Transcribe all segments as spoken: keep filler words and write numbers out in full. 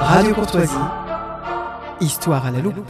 Radio Courtoisie, Histoire à la loupe.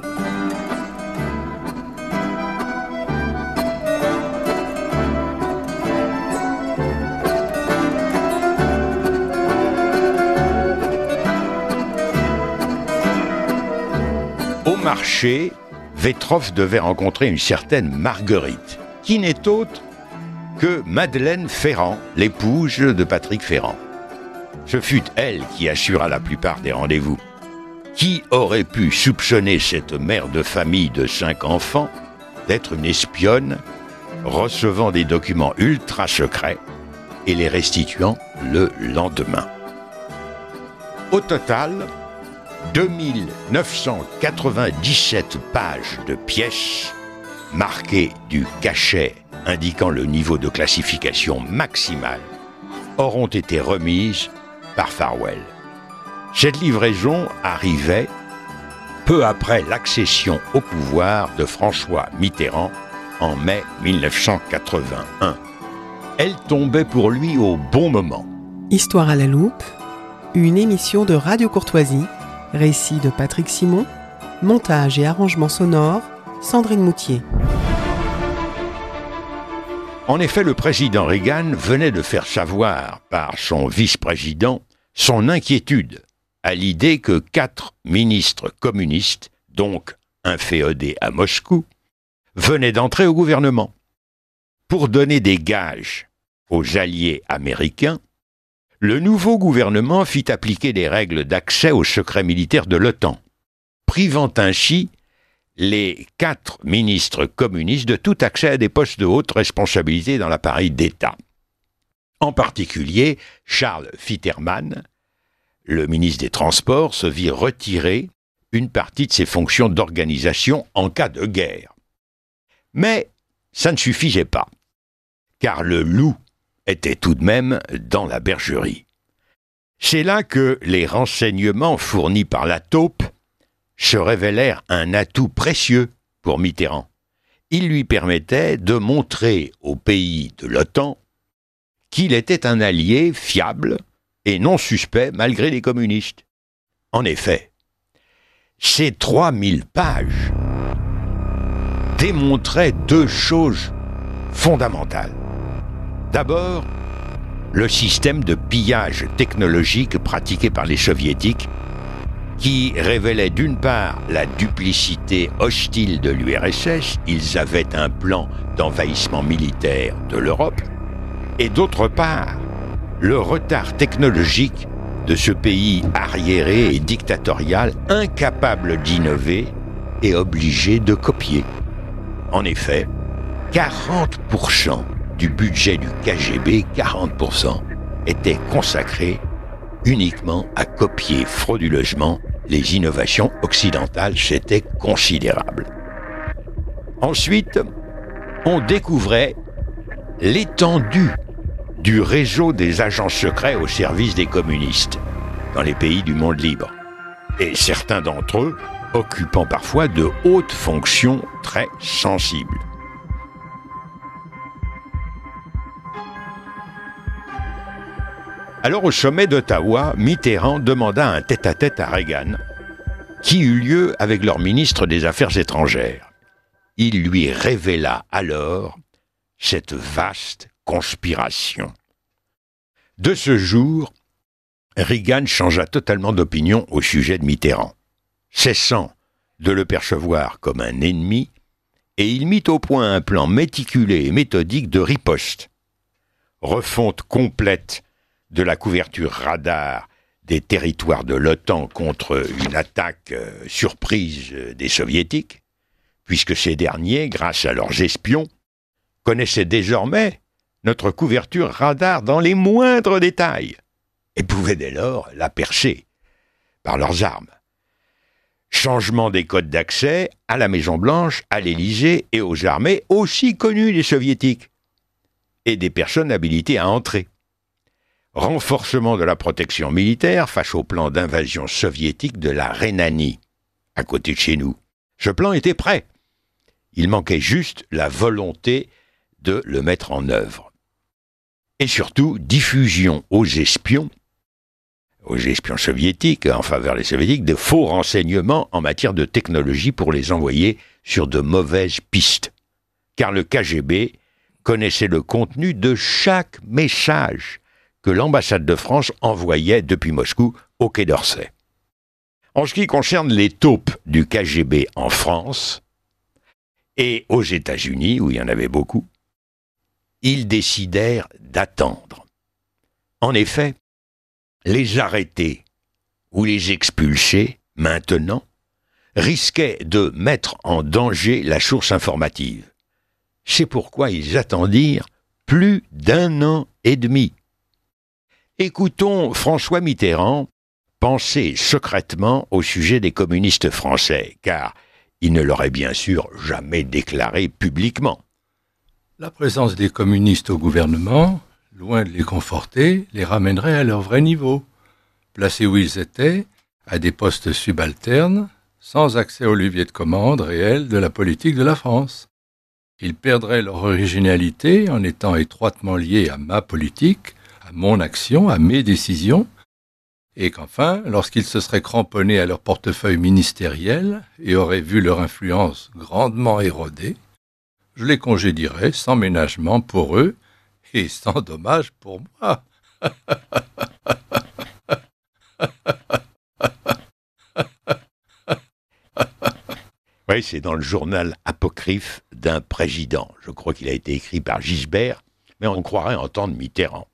Au marché, Vétroff devait rencontrer une certaine Marguerite, qui n'est autre que Madeleine Ferrand, l'épouse de Patrick Ferrand. Ce fut elle qui assura la plupart des rendez-vous. Qui aurait pu soupçonner cette mère de famille de cinq enfants d'être une espionne, recevant des documents ultra secrets et les restituant le lendemain? Au total, deux mille neuf cent quatre-vingt-dix-sept pages de pièces, marquées du cachet indiquant le niveau de classification maximal, auront été remises par Farwell. Cette livraison arrivait peu après l'accession au pouvoir de François Mitterrand en mai mille neuf cent quatre-vingt-un. Elle tombait pour lui au bon moment. Histoire à la loupe, une émission de Radio Courtoisie, récit de Patrick Simon, montage et arrangement sonore, Sandrine Moutier. En effet, le président Reagan venait de faire savoir par son vice-président son inquiétude à l'idée que quatre ministres communistes, donc inféodés à Moscou, venaient d'entrer au gouvernement. Pour donner des gages aux alliés américains, le nouveau gouvernement fit appliquer des règles d'accès au secret militaire de l'OTAN, privant ainsi les quatre ministres communistes de tout accès à des postes de haute responsabilité dans l'appareil d'État. En particulier, Charles Fitterman, le ministre des Transports, se vit retirer une partie de ses fonctions d'organisation en cas de guerre. Mais ça ne suffisait pas, car le loup était tout de même dans la bergerie. C'est là que les renseignements fournis par la taupe se révélèrent un atout précieux pour Mitterrand. Il lui permettait de montrer aux pays de l'OTAN qu'il était un allié fiable et non suspect malgré les communistes. En effet, ces trois mille pages démontraient deux choses fondamentales. D'abord, le système de pillage technologique pratiqué par les soviétiques, qui révélait d'une part la duplicité hostile de l'U R S S, ils avaient un plan d'envahissement militaire de l'Europe, et d'autre part, le retard technologique de ce pays arriéré et dictatorial, incapable d'innover et obligé de copier. En effet, quarante pour cent du budget du K G B, quarante pour cent, était consacré uniquement à copier frauduleusement les innovations occidentales. C'était considérable. Ensuite, on découvrait l'étendue du réseau des agents secrets au service des communistes dans les pays du monde libre, et certains d'entre eux occupant parfois de hautes fonctions très sensibles. Alors, au sommet d'Ottawa, Mitterrand demanda un tête-à-tête à Reagan, qui eut lieu avec leur ministre des Affaires étrangères. Il lui révéla alors cette vaste conspiration. De ce jour, Reagan changea totalement d'opinion au sujet de Mitterrand, cessant de le percevoir comme un ennemi, et il mit au point un plan méticulé et méthodique de riposte. Refonte complète de la couverture radar des territoires de l'OTAN contre une attaque euh, surprise euh, des Soviétiques, puisque ces derniers, grâce à leurs espions, connaissaient désormais notre couverture radar dans les moindres détails et pouvaient dès lors la percer par leurs armes. Changement des codes d'accès à la Maison-Blanche, à l'Élysée et aux armées aussi connues des Soviétiques et des personnes habilitées à entrer. Renforcement de la protection militaire face au plan d'invasion soviétique de la Rhénanie, à côté de chez nous. Ce plan était prêt. Il manquait juste la volonté de le mettre en œuvre. Et surtout, diffusion aux espions aux espions soviétiques, en faveur des soviétiques, de faux renseignements en matière de technologie pour les envoyer sur de mauvaises pistes. Car le K G B connaissait le contenu de chaque message que l'ambassade de France envoyait depuis Moscou au Quai d'Orsay. En ce qui concerne les taupes du K G B en France et aux États-Unis, où il y en avait beaucoup, ils décidèrent d'attendre. En effet, les arrêter ou les expulser, maintenant, risquait de mettre en danger la source informative. C'est pourquoi ils attendirent plus d'un an et demi. Écoutons François Mitterrand penser secrètement au sujet des communistes français, car il ne l'aurait bien sûr jamais déclaré publiquement. La présence des communistes au gouvernement, loin de les conforter, les ramènerait à leur vrai niveau, placés où ils étaient, à des postes subalternes, sans accès au levier de commande réel de la politique de la France. Ils perdraient leur originalité en étant étroitement liés à ma politique, à mon action, à mes décisions, et qu'enfin, lorsqu'ils se seraient cramponnés à leur portefeuille ministériel et auraient vu leur influence grandement érodée, je les congédierais sans ménagement pour eux et sans dommage pour moi. Oui, c'est dans le journal apocryphe d'un président. Je crois qu'il a été écrit par Gisbert, mais on croirait entendre Mitterrand.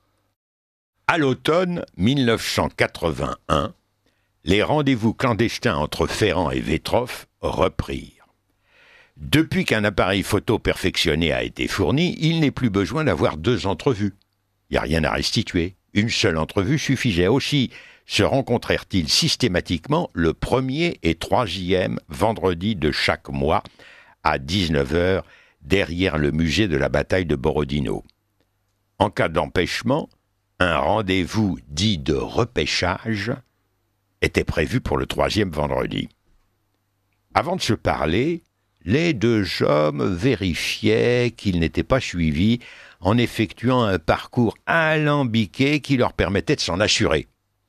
À l'automne mille neuf cent quatre-vingt-un, les rendez-vous clandestins entre Ferrand et Vetroff reprirent. Depuis qu'un appareil photo perfectionné a été fourni, il n'est plus besoin d'avoir deux entrevues. Il n'y a rien à restituer. Une seule entrevue suffisait. Aussi se rencontrèrent-ils systématiquement le premier et troisième vendredi de chaque mois à dix-neuf heures derrière le musée de la bataille de Borodino. En cas d'empêchement, un rendez-vous dit de repêchage était prévu pour le troisième vendredi. Avant de se parler, les deux hommes vérifiaient qu'ils n'étaient pas suivis en effectuant un parcours alambiqué qui leur permettait de s'en assurer.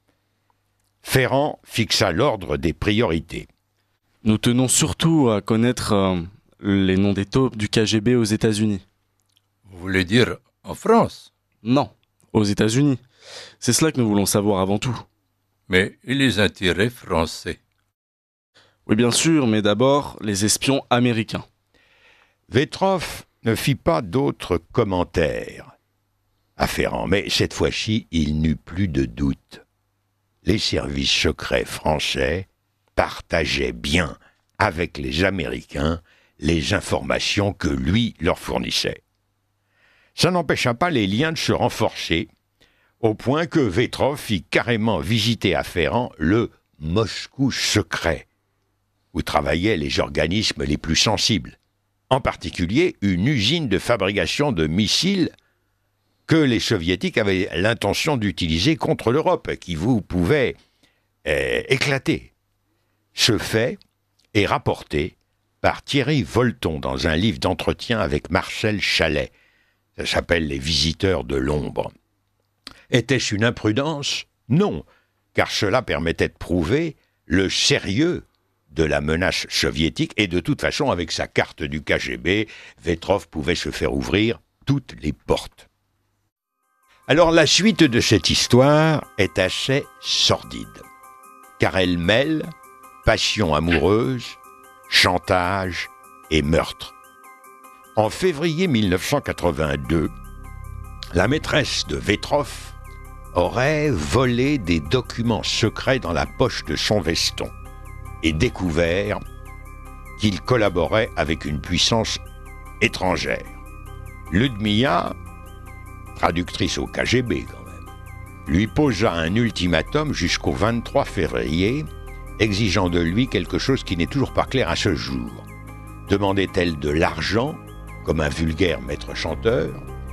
Ferrand fixa l'ordre des priorités. Nous tenons surtout à connaître euh, les noms des taupes du K G B aux États-Unis. Vous voulez dire en France? Non, aux États-Unis. C'est cela que nous voulons savoir avant tout. Mais et les intérêts français? Oui, bien sûr, mais d'abord, les espions américains. Vetroff ne fit pas d'autres commentaires à Ferrand, mais cette fois-ci, il n'eut plus de doute. Les services secrets français partageaient bien avec les Américains les informations que lui leur fournissait. Ça n'empêcha pas les liens de se renforcer, au point que Vetroff fit carrément visiter à Ferrand le Moscou secret, où travaillaient les organismes les plus sensibles, en particulier une usine de fabrication de missiles que les Soviétiques avaient l'intention d'utiliser contre l'Europe, qui vous pouvait euh, éclater. Ce fait est rapporté par Thierry Volton dans un livre d'entretien avec Marcel Chalet. Ça s'appelle « Les visiteurs de l'ombre ». Était-ce une imprudence? Non, car cela permettait de prouver le sérieux de la menace soviétique, et de toute façon, avec sa carte du K G B, Vetroff pouvait se faire ouvrir toutes les portes. Alors la suite de cette histoire est assez sordide, car elle mêle passion amoureuse, chantage et meurtre. En février mille neuf cent quatre-vingt-deux, la maîtresse de Vetroff aurait volé des documents secrets dans la poche de son veston et découvert qu'il collaborait avec une puissance étrangère. Ludmilla, traductrice au K G B quand même, lui posa un ultimatum jusqu'au vingt-trois février, exigeant de lui quelque chose qui n'est toujours pas clair à ce jour. Demandait-elle de l'argent, comme un vulgaire maître chanteur,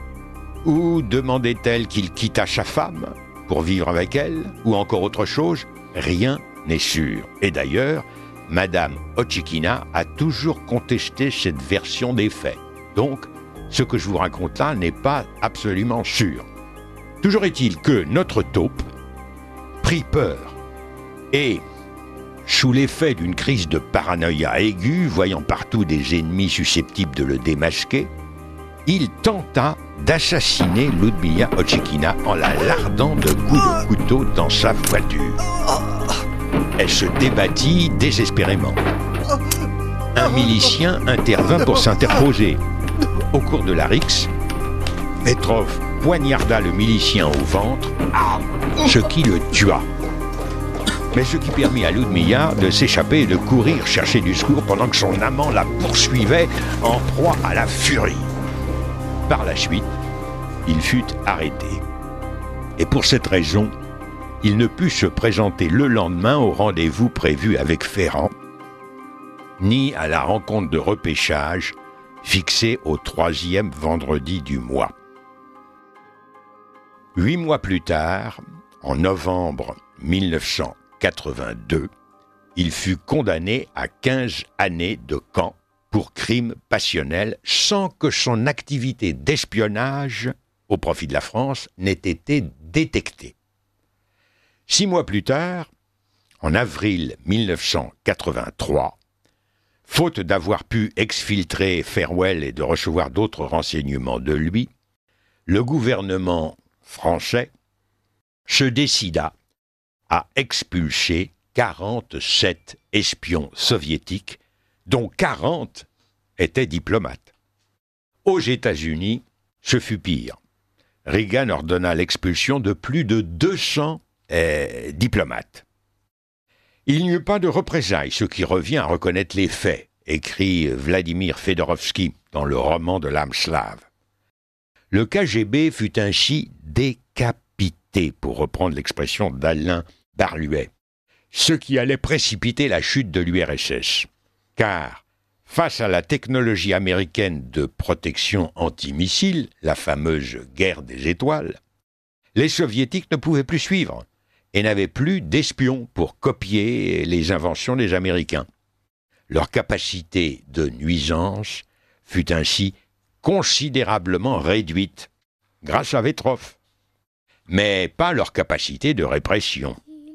ou demandait-elle qu'il quittât sa femme pour vivre avec elle, ou encore autre chose? Rien n'est sûr. Et d'ailleurs, Madame Otchikina a toujours contesté cette version des faits. Donc, ce que je vous raconte là n'est pas absolument sûr. Toujours est-il que notre taupe prit peur et, sous l'effet d'une crise de paranoïa aiguë, voyant partout des ennemis susceptibles de le démasquer, il tenta d'assassiner Ludmilla Otchikina en la lardant de coups de couteau dans sa voiture. Elle se débattit désespérément. Un milicien intervint pour s'interposer. Au cours de la rixe, Vetrov poignarda le milicien au ventre, ce qui le tua. Mais ce qui permit à Ludmilla de s'échapper et de courir chercher du secours pendant que son amant la poursuivait en proie à la furie. Par la suite, il fut arrêté. Et pour cette raison, il ne put se présenter le lendemain au rendez-vous prévu avec Ferrand, ni à la rencontre de repêchage fixée au troisième vendredi du mois. Huit mois plus tard, en novembre mille neuf cent quatre-vingt-deux, il fut condamné à quinze années de camp pour crime passionnel sans que son activité d'espionnage au profit de la France n'ait été détectée. Six mois plus tard, en avril mille neuf cent quatre-vingt-trois, faute d'avoir pu exfiltrer Ferwell et de recevoir d'autres renseignements de lui, le gouvernement français se décida à expulser quarante-sept espions soviétiques, dont quarante étaient diplomates. Aux États-Unis, ce fut pire. Reagan ordonna l'expulsion de plus de deux cents eh, diplomates. Il n'y eut pas de représailles, ce qui revient à reconnaître les faits, écrit Vladimir Fedorovski dans le roman de l'âme slave. Le K G B fut ainsi décapité, pour reprendre l'expression d'Alain Barluet, ce qui allait précipiter la chute de l'U R S S. Car, face à la technologie américaine de protection antimissile, la fameuse guerre des étoiles, les soviétiques ne pouvaient plus suivre et n'avaient plus d'espions pour copier les inventions des Américains. Leur capacité de nuisance fut ainsi considérablement réduite, grâce à Vetrov, mais pas leur capacité de répression.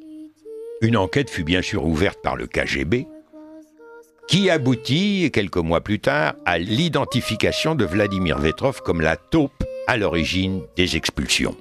Une enquête fut bien sûr ouverte par le K G B, qui aboutit, quelques mois plus tard, à l'identification de Vladimir Vetrov comme la taupe à l'origine des expulsions.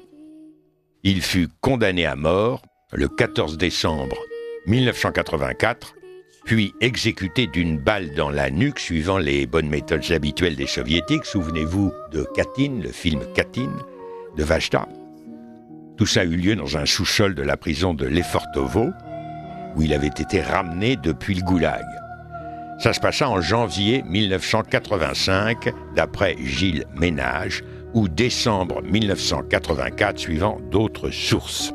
Il fut condamné à mort le quatorze décembre mille neuf cent quatre-vingt-quatre, puis exécuté d'une balle dans la nuque suivant les bonnes méthodes habituelles des soviétiques. Souvenez-vous de Katyn, le film Katyn de Vajda. Tout ça eut lieu dans un sous-sol de la prison de Lefortovo, où il avait été ramené depuis le goulag. Ça se passa en janvier mille neuf cent quatre-vingt-cinq, d'après Gilles Ménage, ou décembre mille neuf cent quatre-vingt-quatre, suivant d'autres sources.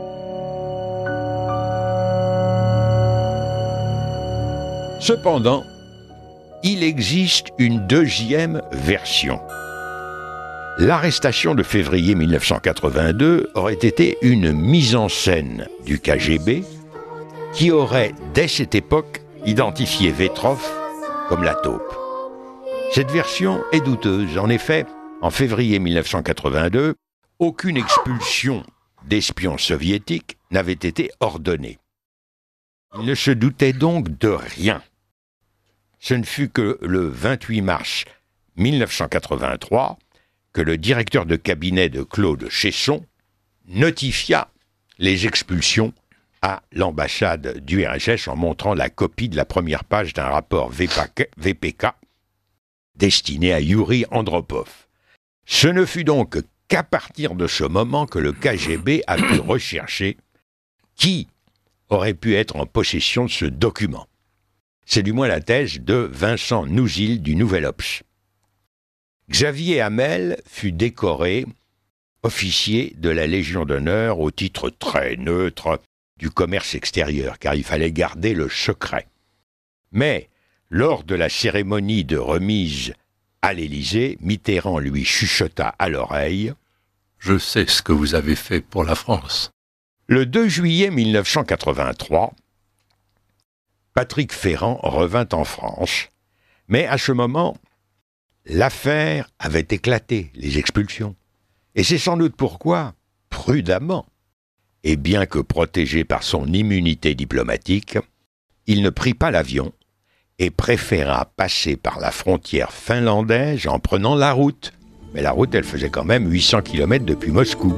Cependant, il existe une deuxième version. L'arrestation de février mille neuf cent quatre-vingt-deux aurait été une mise en scène du K G B qui aurait, dès cette époque, identifié Vetrov comme la taupe. Cette version est douteuse. En effet, en février mille neuf cent quatre-vingt-deux, aucune expulsion d'espions soviétiques n'avait été ordonnée. Il ne se doutait donc de rien. Ce ne fut que le vingt-huit mars mille neuf cent quatre-vingt-trois que le directeur de cabinet de Claude Chesson notifia les expulsions à l'ambassade d'U R S S en montrant la copie de la première page d'un rapport V P K destiné à Yuri Andropov. Ce ne fut donc qu'à partir de ce moment que le K G B a pu rechercher qui aurait pu être en possession de ce document. C'est du moins la thèse de Vincent Nouzil du Nouvel Obs. Xavier Hamel fut décoré officier de la Légion d'honneur au titre très neutre du commerce extérieur, car il fallait garder le secret. Mais, lors de la cérémonie de remise à l'Élysée, Mitterrand lui chuchota à l'oreille « Je sais ce que vous avez fait pour la France ». Le deux juillet mille neuf cent quatre-vingt-trois, Patrick Ferrand revint en France, mais à ce moment, l'affaire avait éclaté, les expulsions. Et c'est sans doute pourquoi, prudemment, et bien que protégé par son immunité diplomatique, il ne prit pas l'avion et préféra passer par la frontière finlandaise en prenant la route. Mais la route, elle faisait quand même huit cents kilomètres depuis Moscou.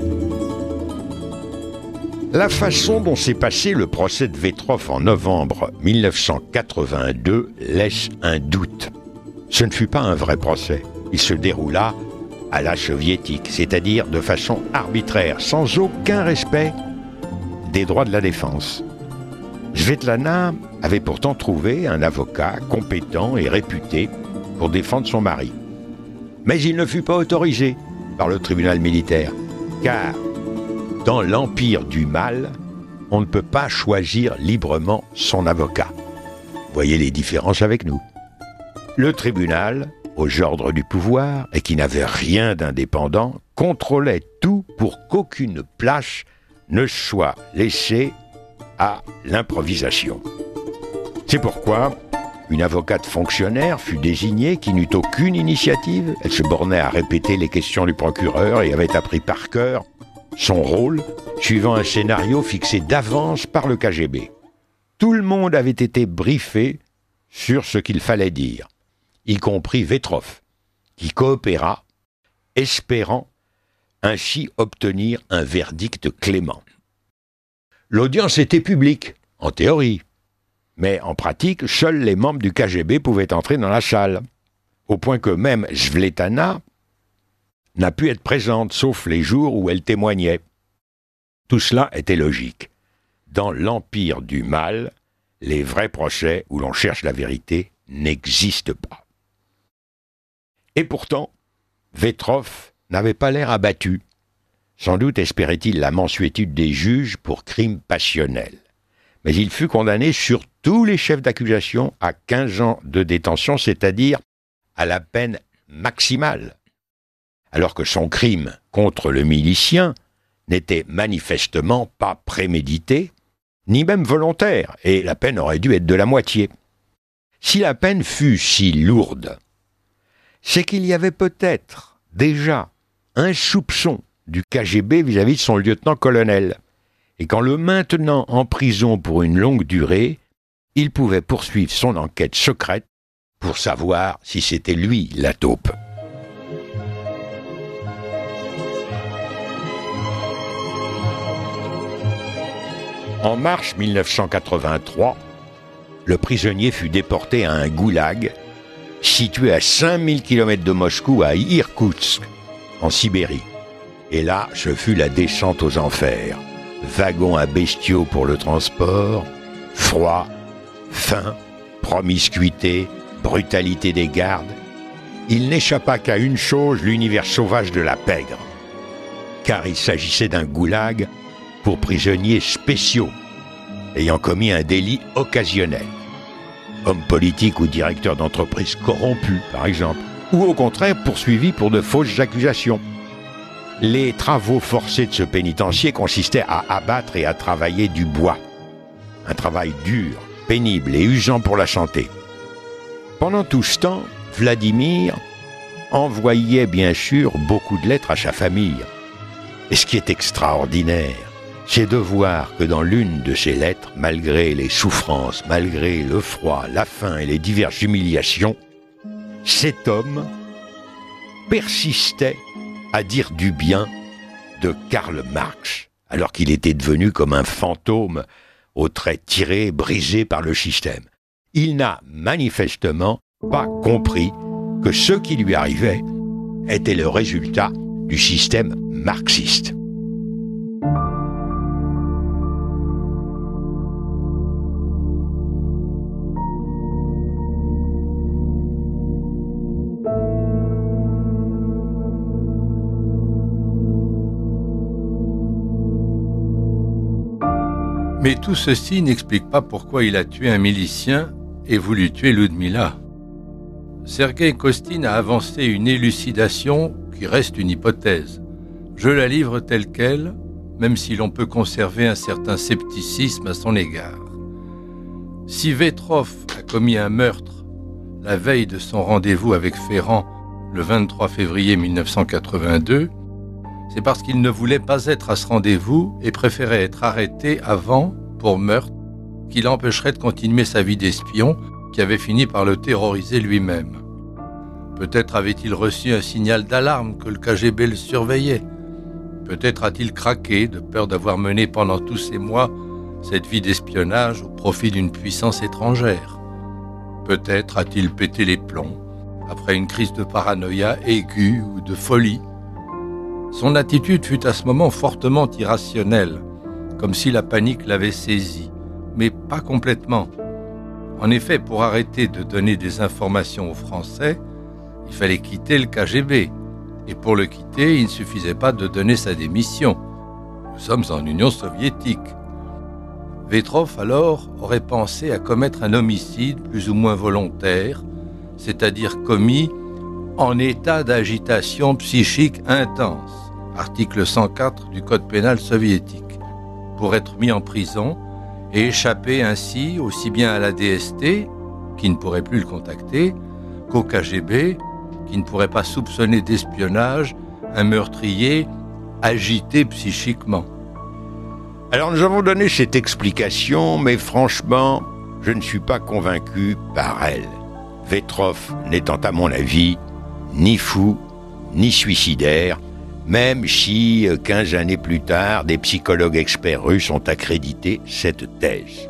La façon dont s'est passé le procès de Vetrov en novembre mille neuf cent quatre-vingt-deux laisse un doute. Ce ne fut pas un vrai procès. Il se déroula à la soviétique, c'est-à-dire de façon arbitraire, sans aucun respect des droits de la défense. Svetlana avait pourtant trouvé un avocat compétent et réputé pour défendre son mari. Mais il ne fut pas autorisé par le tribunal militaire, car dans l'empire du mal, on ne peut pas choisir librement son avocat. Voyez les différences avec nous. Le tribunal, aux ordres du pouvoir, et qui n'avait rien d'indépendant, contrôlait tout pour qu'aucune place ne soit laissée à l'improvisation. C'est pourquoi une avocate fonctionnaire fut désignée qui n'eut aucune initiative. Elle se bornait à répéter les questions du procureur et avait appris par cœur son rôle, suivant un scénario fixé d'avance par le K G B. Tout le monde avait été briefé sur ce qu'il fallait dire, y compris Vetrov, qui coopéra, espérant ainsi obtenir un verdict clément. L'audience était publique, en théorie, mais en pratique, seuls les membres du K G B pouvaient entrer dans la salle, au point que même Svetlana n'a pu être présente, sauf les jours où elle témoignait. Tout cela était logique. Dans l'empire du mal, les vrais procès où l'on cherche la vérité n'existent pas. Et pourtant, Vetrov n'avait pas l'air abattu. Sans doute espérait-il la mansuétude des juges pour crime passionnel. Mais il fut condamné sur tous les chefs d'accusation à quinze ans de détention, c'est-à-dire à la peine maximale. Alors que son crime contre le milicien n'était manifestement pas prémédité, ni même volontaire, et la peine aurait dû être de la moitié. Si la peine fut si lourde, c'est qu'il y avait peut-être déjà un soupçon du K G B vis-à-vis de son lieutenant-colonel, et qu'en le maintenant en prison pour une longue durée, il pouvait poursuivre son enquête secrète pour savoir si c'était lui la taupe. En mars mille neuf cent quatre-vingt-trois, le prisonnier fut déporté à un goulag situé à cinq mille kilomètres de Moscou, à Irkoutsk, en Sibérie. Et là, ce fut la descente aux enfers. Wagons à bestiaux pour le transport, froid, faim, promiscuité, brutalité des gardes. Il n'échappa qu'à une chose, l'univers sauvage de la pègre. Car il s'agissait d'un goulag pour prisonniers spéciaux, ayant commis un délit occasionnel. Hommes politiques ou directeurs d'entreprises corrompus, par exemple, ou au contraire poursuivis pour de fausses accusations. Les travaux forcés de ce pénitencier consistaient à abattre et à travailler du bois. Un travail dur, pénible et usant pour la santé. Pendant tout ce temps, Vladimir envoyait bien sûr beaucoup de lettres à sa famille. Et ce qui est extraordinaire, c'est de voir que dans l'une de ces lettres, malgré les souffrances, malgré le froid, la faim et les diverses humiliations, cet homme persistait à dire du bien de Karl Marx, alors qu'il était devenu comme un fantôme aux traits tirés, brisés par le système. Il n'a manifestement pas compris que ce qui lui arrivait était le résultat du système marxiste. Mais tout ceci n'explique pas pourquoi il a tué un milicien et voulu tuer Ludmila. Sergueï Kostine a avancé une élucidation qui reste une hypothèse. Je la livre telle qu'elle, même si l'on peut conserver un certain scepticisme à son égard. Si Vetrov a commis un meurtre la veille de son rendez-vous avec Ferrand le vingt-trois février mille neuf cent quatre-vingt-deux, c'est parce qu'il ne voulait pas être à ce rendez-vous et préférait être arrêté avant pour meurtre qu'il empêcherait de continuer sa vie d'espion qui avait fini par le terroriser lui-même. Peut-être avait-il reçu un signal d'alarme que le K G B le surveillait. Peut-être a-t-il craqué de peur d'avoir mené pendant tous ces mois cette vie d'espionnage au profit d'une puissance étrangère. Peut-être a-t-il pété les plombs après une crise de paranoïa aiguë ou de folie. Son attitude fut à ce moment fortement irrationnelle, comme si la panique l'avait saisi, mais pas complètement. En effet, pour arrêter de donner des informations aux Français, il fallait quitter le K G B. Et pour le quitter, il ne suffisait pas de donner sa démission. Nous sommes en Union soviétique. Vetrov, alors, aurait pensé à commettre un homicide plus ou moins volontaire, c'est-à-dire commis en état d'agitation psychique intense, article cent quatre du Code pénal soviétique, pour être mis en prison et échapper ainsi aussi bien à la D S T, qui ne pourrait plus le contacter, qu'au K G B, qui ne pourrait pas soupçonner d'espionnage un meurtrier agité psychiquement. Alors nous avons donné cette explication, mais franchement, je ne suis pas convaincu par elle. Vetrov n'étant à mon avis ni fou, ni suicidaire, même si, quinze années plus tard, des psychologues experts russes ont accrédité cette thèse.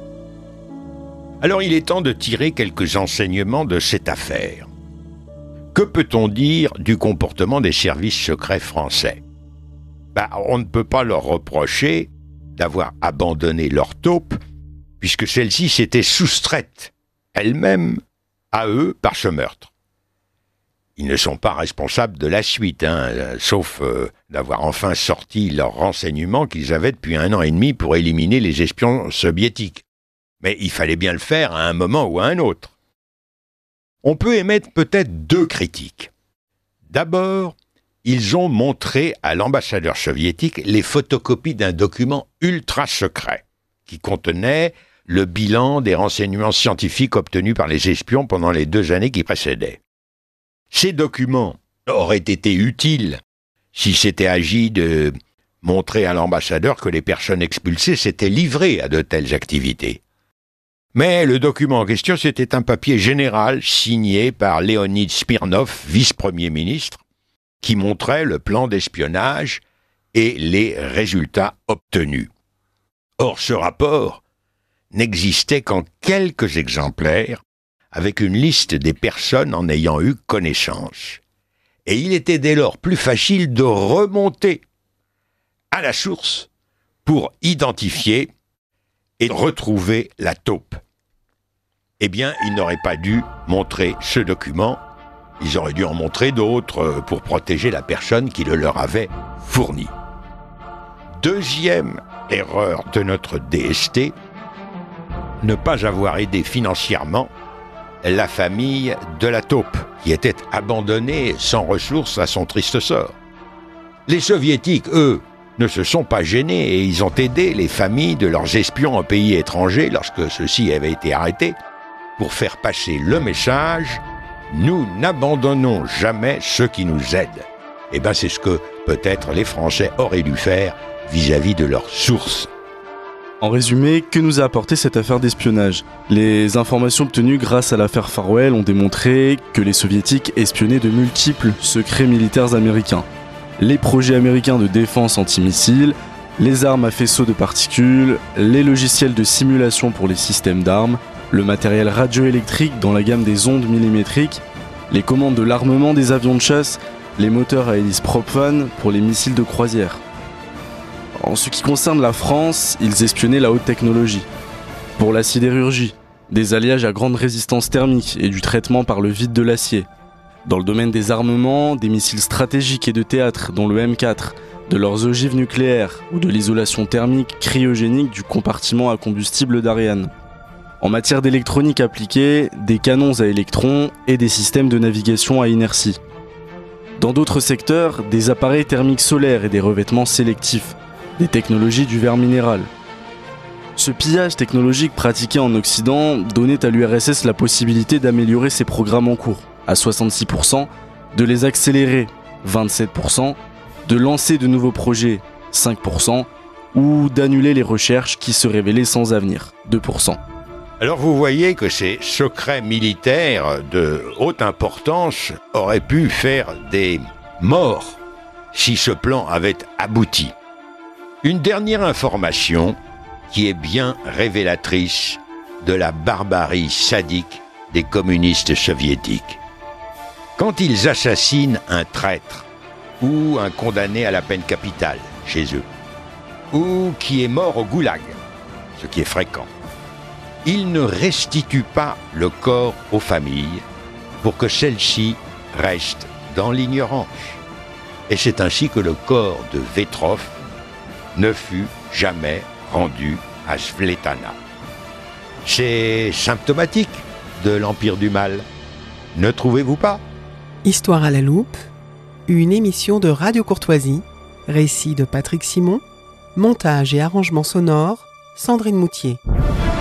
Alors il est temps de tirer quelques enseignements de cette affaire. Que peut-on dire du comportement des services secrets français ? Bah, on ne peut pas leur reprocher d'avoir abandonné leur taupe, puisque celle-ci s'était soustraite elle-même à eux par ce meurtre. Ils ne sont pas responsables de la suite, hein, sauf euh, d'avoir enfin sorti leurs renseignements qu'ils avaient depuis un an et demi pour éliminer les espions soviétiques. Mais il fallait bien le faire à un moment ou à un autre. On peut émettre peut-être deux critiques. D'abord, ils ont montré à l'ambassadeur soviétique les photocopies d'un document ultra secret qui contenait le bilan des renseignements scientifiques obtenus par les espions pendant les deux années qui précédaient. Ces documents auraient été utiles s'il s'était agi de montrer à l'ambassadeur que les personnes expulsées s'étaient livrées à de telles activités. Mais le document en question, c'était un papier général signé par Léonid Smirnov, vice-premier ministre, qui montrait le plan d'espionnage et les résultats obtenus. Or, ce rapport n'existait qu'en quelques exemplaires, avec une liste des personnes en ayant eu connaissance. Et il était dès lors plus facile de remonter à la source pour identifier et retrouver la taupe. Eh bien, ils n'auraient pas dû montrer ce document, ils auraient dû en montrer d'autres pour protéger la personne qui le leur avait fourni. Deuxième erreur de notre D S T, ne pas avoir aidé financièrement la famille de la taupe, qui était abandonnée sans ressources à son triste sort. Les soviétiques, eux, ne se sont pas gênés et ils ont aidé les familles de leurs espions en pays étrangers lorsque ceux-ci avaient été arrêtés pour faire passer le message « Nous n'abandonnons jamais ceux qui nous aident ». Eh bien, c'est ce que peut-être les Français auraient dû faire vis-à-vis de leurs sources. En résumé, que nous a apporté cette affaire d'espionnage ? Les informations obtenues grâce à l'affaire Farwell ont démontré que les soviétiques espionnaient de multiples secrets militaires américains. Les projets américains de défense antimissiles, les armes à faisceaux de particules, les logiciels de simulation pour les systèmes d'armes, le matériel radioélectrique dans la gamme des ondes millimétriques, les commandes de l'armement des avions de chasse, les moteurs à hélice propane pour les missiles de croisière. En ce qui concerne la France, ils espionnaient la haute technologie. Pour la sidérurgie, des alliages à grande résistance thermique et du traitement par le vide de l'acier. Dans le domaine des armements, des missiles stratégiques et de théâtre, dont le M quatre, de leurs ogives nucléaires ou de l'isolation thermique cryogénique du compartiment à combustible d'Ariane. En matière d'électronique appliquée, des canons à électrons et des systèmes de navigation à inertie. Dans d'autres secteurs, des appareils thermiques solaires et des revêtements sélectifs, des technologies du verre minéral. Ce pillage technologique pratiqué en Occident donnait à l'U R S S la possibilité d'améliorer ses programmes en cours, à soixante-six pour cent, de les accélérer, vingt-sept pour cent, de lancer de nouveaux projets, cinq pour cent, ou d'annuler les recherches qui se révélaient sans avenir, deux pour cent. Alors vous voyez que ces secrets militaires de haute importance auraient pu faire des morts si ce plan avait abouti. Une dernière information qui est bien révélatrice de la barbarie sadique des communistes soviétiques. Quand ils assassinent un traître ou un condamné à la peine capitale chez eux, ou qui est mort au goulag, ce qui est fréquent, ils ne restituent pas le corps aux familles pour que celles-ci restent dans l'ignorance. Et c'est ainsi que le corps de Vetrov ne fut jamais rendu à Svetana. C'est symptomatique de l'Empire du Mal, ne trouvez-vous pas ? Histoire à la loupe, une émission de Radio Courtoisie, récit de Patrick Simon, montage et arrangement sonore, Sandrine Moutier.